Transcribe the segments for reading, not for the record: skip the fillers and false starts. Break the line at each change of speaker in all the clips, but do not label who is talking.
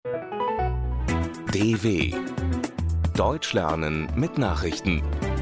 DW Deutsch lernen mit Nachrichten.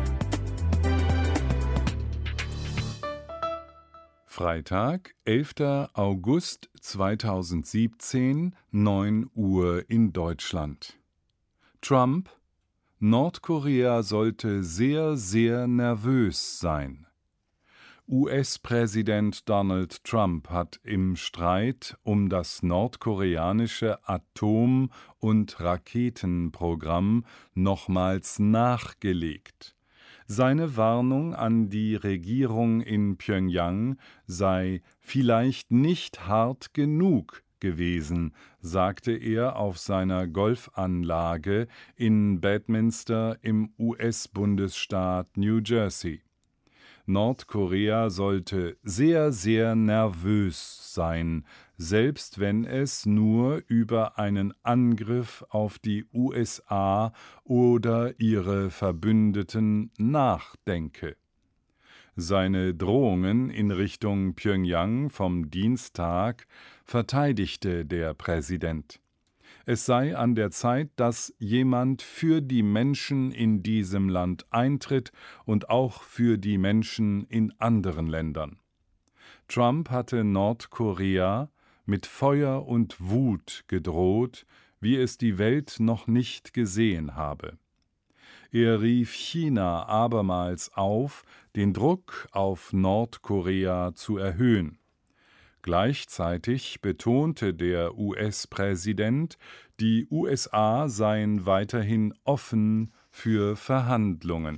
Freitag, 11. August 2017, 9 Uhr in Deutschland. Trump: Nordkorea sollte sehr, sehr nervös sein. US-Präsident Donald Trump hat im Streit um das nordkoreanische Atom- und Raketenprogramm nochmals nachgelegt. Seine Warnung an die Regierung in Pjöngjang sei vielleicht nicht hart genug gewesen, sagte er auf seiner Golfanlage in Bedminster im US-Bundesstaat New Jersey. Nordkorea sollte sehr, sehr nervös sein, selbst wenn es nur über einen Angriff auf die USA oder ihre Verbündeten nachdenke. Seine Drohungen in Richtung Pjöngjang vom Dienstag verteidigte der Präsident. Es sei an der Zeit, dass jemand für die Menschen in diesem Land eintritt und auch für die Menschen in anderen Ländern. Trump hatte Nordkorea mit Feuer und Wut gedroht, wie es die Welt noch nicht gesehen habe. Er rief China abermals auf, den Druck auf Nordkorea zu erhöhen. Gleichzeitig betonte der US-Präsident, die USA seien weiterhin offen für Verhandlungen.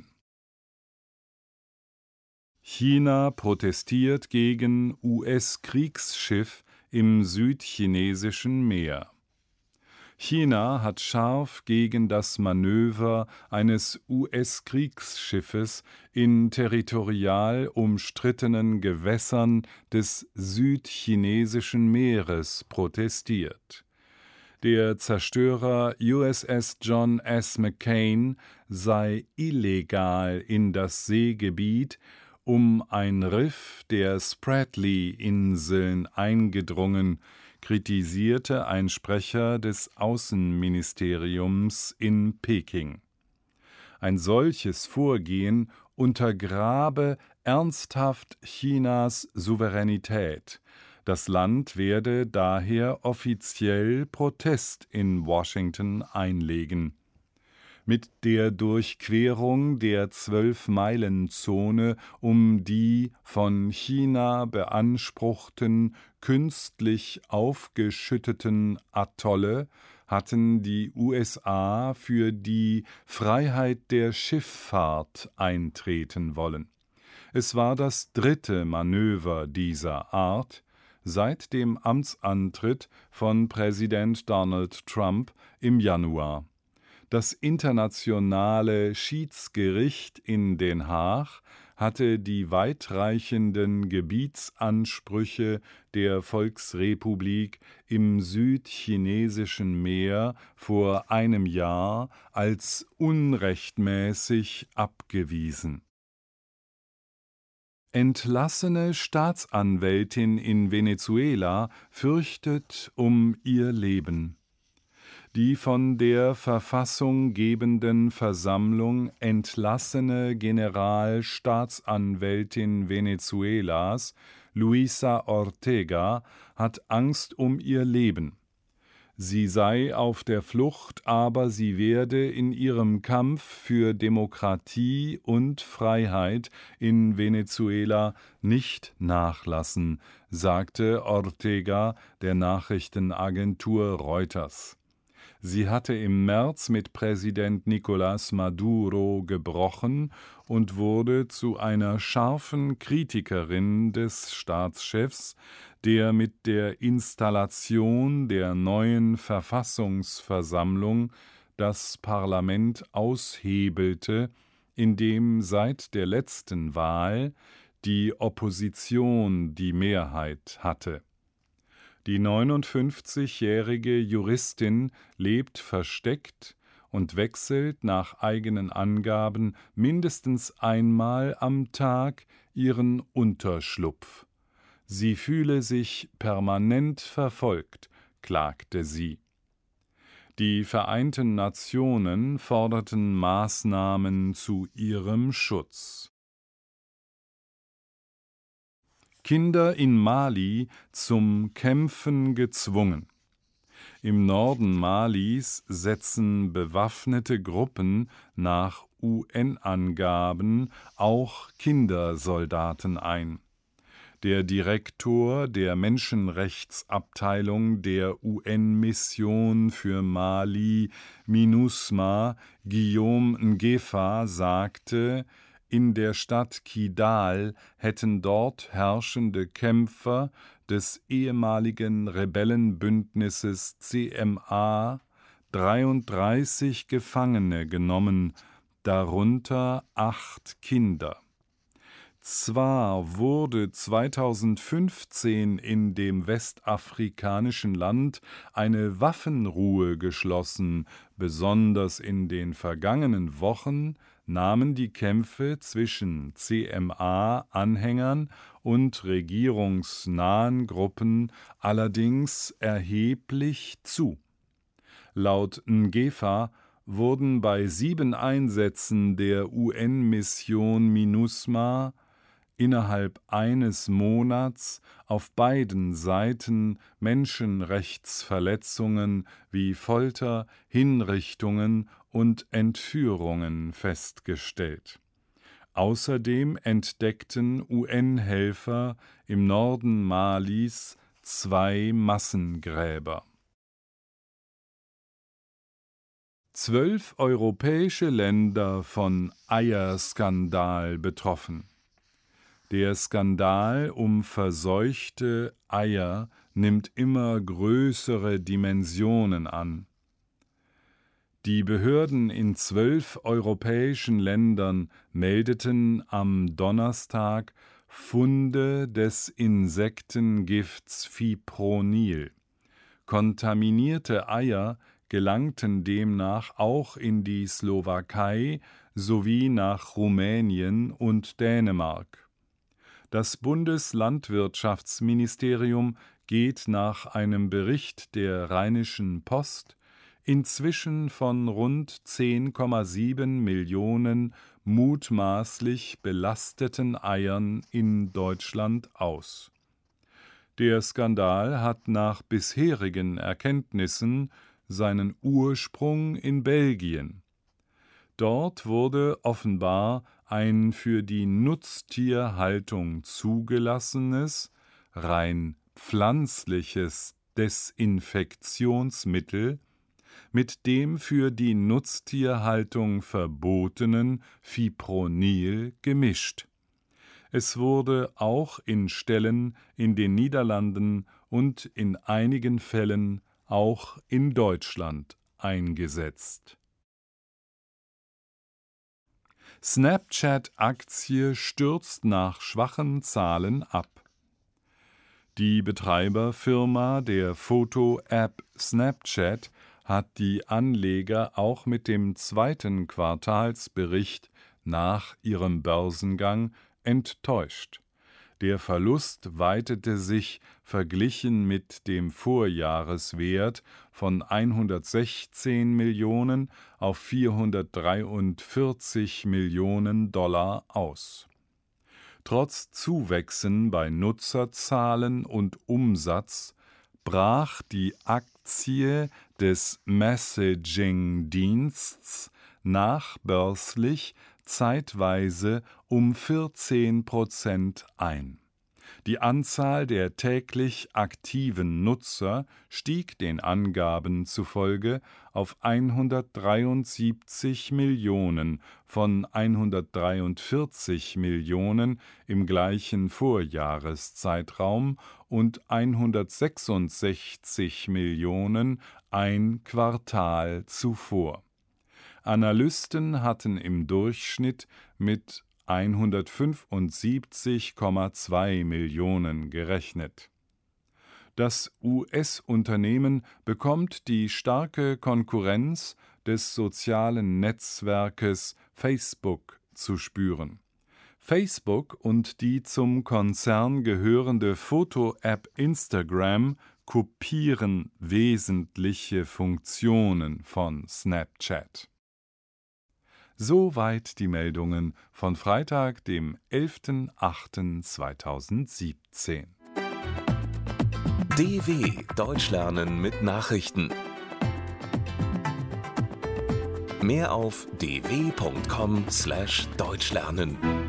China protestiert gegen US-Kriegsschiff im südchinesischen Meer. China hat scharf gegen das Manöver eines US-Kriegsschiffes in territorial umstrittenen Gewässern des südchinesischen Meeres protestiert. Der Zerstörer USS John S. McCain sei illegal in das Seegebiet um ein Riff der Spratly-Inseln eingedrungen, kritisierte ein Sprecher des Außenministeriums in Peking. Ein solches Vorgehen untergrabe ernsthaft Chinas Souveränität. Das Land werde daher offiziell Protest in Washington einlegen. Mit der Durchquerung der 12-Meilen-Zone um die von China beanspruchten, künstlich aufgeschütteten Atolle hatten die USA für die Freiheit der Schifffahrt eintreten wollen. Es war das dritte Manöver dieser Art seit dem Amtsantritt von Präsident Donald Trump im Januar. Das Internationale Schiedsgericht in Den Haag hatte die weitreichenden Gebietsansprüche der Volksrepublik im südchinesischen Meer vor einem Jahr als unrechtmäßig abgewiesen. Entlassene Staatsanwältin in Venezuela fürchtet um ihr Leben. Die von der verfassunggebenden Versammlung entlassene Generalstaatsanwältin Venezuelas, Luisa Ortega, hat Angst um ihr Leben. Sie sei auf der Flucht, aber sie werde in ihrem Kampf für Demokratie und Freiheit in Venezuela nicht nachlassen, sagte Ortega der Nachrichtenagentur Reuters. Sie hatte im März mit Präsident Nicolás Maduro gebrochen und wurde zu einer scharfen Kritikerin des Staatschefs, der mit der Installation der neuen Verfassungsversammlung das Parlament aushebelte, indem seit der letzten Wahl die Opposition die Mehrheit hatte. Die 59-jährige Juristin lebt versteckt und wechselt nach eigenen Angaben mindestens einmal am Tag ihren Unterschlupf. Sie fühle sich permanent verfolgt, klagte sie. Die Vereinten Nationen forderten Maßnahmen zu ihrem Schutz. Kinder in Mali zum Kämpfen gezwungen. Im Norden Malis setzen bewaffnete Gruppen nach UN-Angaben auch Kindersoldaten ein. Der Direktor der Menschenrechtsabteilung der UN-Mission für Mali, MINUSMA, Guillaume Ngefa, sagte, in der Stadt Kidal hätten dort herrschende Kämpfer des ehemaligen Rebellenbündnisses CMA 33 Gefangene genommen, darunter 8 Kinder. Zwar wurde 2015 in dem westafrikanischen Land eine Waffenruhe geschlossen, besonders in den vergangenen Wochen nahmen die Kämpfe zwischen CMA-Anhängern und regierungsnahen Gruppen allerdings erheblich zu. Laut Ngefa wurden bei 7 Einsätzen der UN-Mission MINUSMA innerhalb eines Monats auf beiden Seiten Menschenrechtsverletzungen wie Folter, Hinrichtungen und Entführungen festgestellt. Außerdem entdeckten UN-Helfer im Norden Malis 2 Massengräber. 12 europäische Länder von Eierskandal betroffen. Der Skandal um verseuchte Eier nimmt immer größere Dimensionen an. Die Behörden in 12 europäischen Ländern meldeten am Donnerstag Funde des Insektengifts Fipronil. Kontaminierte Eier gelangten demnach auch in die Slowakei sowie nach Rumänien und Dänemark. Das Bundeslandwirtschaftsministerium geht nach einem Bericht der Rheinischen Post inzwischen von rund 10,7 Millionen mutmaßlich belasteten Eiern in Deutschland aus. Der Skandal hat nach bisherigen Erkenntnissen seinen Ursprung in Belgien. Dort wurde offenbar ein für die Nutztierhaltung zugelassenes, rein pflanzliches Desinfektionsmittel mit dem für die Nutztierhaltung verbotenen Fipronil gemischt. Es wurde auch in Ställen in den Niederlanden und in einigen Fällen auch in Deutschland eingesetzt. Snapchat-Aktie stürzt nach schwachen Zahlen ab. Die Betreiberfirma der Foto-App Snapchat hat die Anleger auch mit dem zweiten Quartalsbericht nach ihrem Börsengang enttäuscht. Der Verlust weitete sich verglichen mit dem Vorjahreswert von 116 Millionen auf 443 Millionen Dollar aus. Trotz Zuwächsen bei Nutzerzahlen und Umsatz brach die Aktie des Messaging-Diensts nachbörslich zeitweise um 14% ein. Die Anzahl der täglich aktiven Nutzer stieg den Angaben zufolge auf 173 Millionen von 143 Millionen im gleichen Vorjahreszeitraum und 166 Millionen ein Quartal zuvor. Analysten hatten im Durchschnitt mit 175,2 Millionen gerechnet. Das US-Unternehmen bekommt die starke Konkurrenz des sozialen Netzwerkes Facebook zu spüren. Facebook und die zum Konzern gehörende Foto-App Instagram kopieren wesentliche Funktionen von Snapchat. Soweit die Meldungen von Freitag, dem 11.08.2017.
DW Deutsch lernen mit Nachrichten. Mehr auf dw.com/deutschlernen.